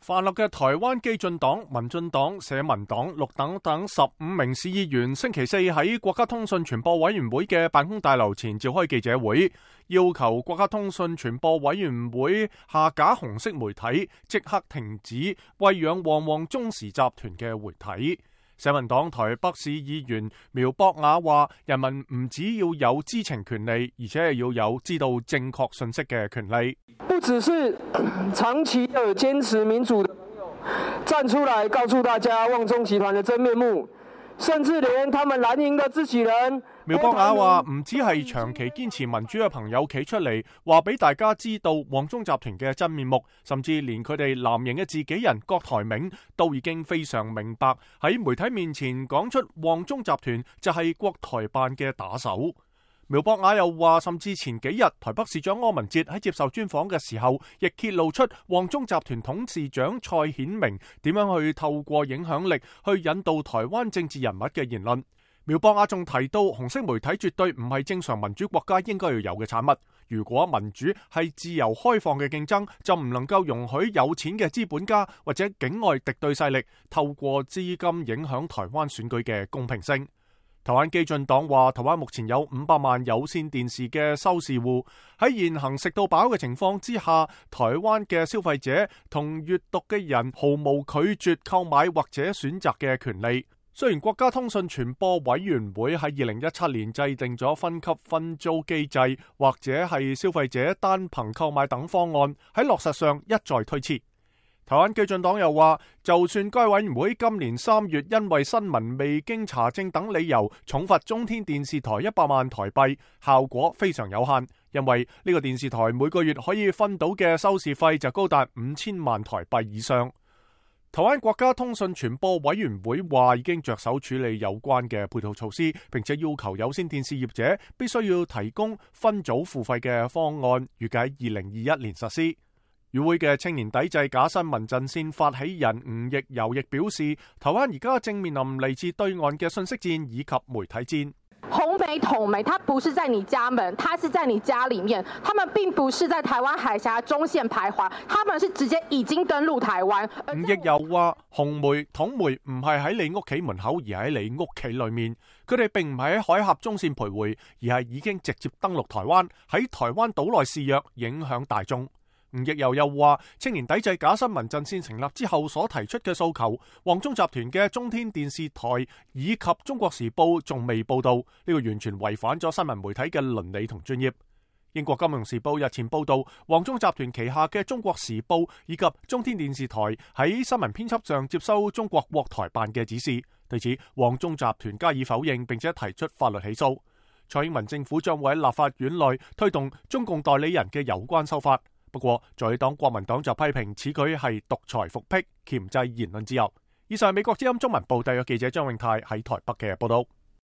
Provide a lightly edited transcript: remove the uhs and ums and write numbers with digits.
泛綠嘅台灣基進黨、民進黨、社民黨、綠黨等15名市議員星期四喺國家通訊傳播委員會嘅辦公大樓前召開記者會，要求國家通訊傳播委員會下架紅色媒體，即刻停止餵養旺旺中時集團嘅媒體。社民黨台北市議員苗博雅話：人民唔只要有知情權利，而且係要有知道正確信息嘅權利。 不只是長期有堅持民主的朋友站出來告訴大家旺中集團的真面目，甚至連他們藍營的自己人。 苗博雅話：唔只係長期堅持民主嘅朋友企出嚟話俾大家知道旺中集團嘅真面目，甚至連佢哋藍營嘅自己人郭台銘都已經非常明白喺媒體面前講出旺中集團就係國台辦嘅打手。苗博雅又話，甚至前幾日台北市長柯文哲喺接受專訪嘅時候，亦揭露出旺中集團董事長蔡顯明點樣去透過影響力去引導台灣政治人物嘅言論。苗博雅仲提到，紅色媒體絕對唔係正常民主國家應該要有嘅產物。如果民主係自由開放嘅競爭，就唔能夠容許有錢嘅資本家或者境外敵對勢力透過資金影響台灣選舉嘅公平性。台灣基進黨話，台灣目前有500萬有線電視嘅收視戶，喺現行食到飽嘅情況之下，台灣嘅消費者同閱讀嘅人毫無拒絕購買或者選擇嘅權利。雖然國家通訊傳播委員會喺2017年制定咗分級分租機制，或者係消費者單憑購買等方案，喺落實上一再推遲。台灣基進黨又話，就算該委員會今年3月因為新聞未經查證等理由重罰中天電視台100萬台幣，效果非常有限，因為呢個電視台每個月可以分到嘅收視費就高達5000萬台幣以上。台灣國家通訊傳播委員會話已經着手處理有關嘅配套措施，並且要求有線電視業者必須要提供分組付費嘅方案，預計2021年實施。與會嘅青年抵制假新聞陣線發起人吳奕游亦表示，台灣而家正面臨嚟自對岸嘅信息戰以及媒體戰。 紅媒、統媒，它不是在你家門，它是在你家裡面。他們並不是在台灣海峽中線徘徊，他們是直接已經登陸台灣。 吳奕游話：紅媒、統媒唔係喺你屋企門口，而喺你屋企裡面。佢哋並唔係喺海峽中線徘徊，而係已經直接登陸台灣，喺台灣島內肆虐，影響大眾。吳奕游又話，青年抵制假新聞陣線成立之後所提出嘅訴求，旺中集團嘅中天電視台以及中國時報仲未報道，呢個完全違反咗新聞媒體嘅倫理同專業。英國金融時報日前報道，旺中集團旗下嘅中國時報以及中天電視台喺新聞編輯上接收中國國台辦嘅指示，對此旺中集團加以否認，並且提出法律起訴。蔡英文政府將會喺立法院內推動中共代理人嘅有關修法。不過，在野黨國民黨就批評此舉係獨裁復辟，鉗制言論自由。以上係美國之音中文部特約記者張永泰喺台北嘅報道。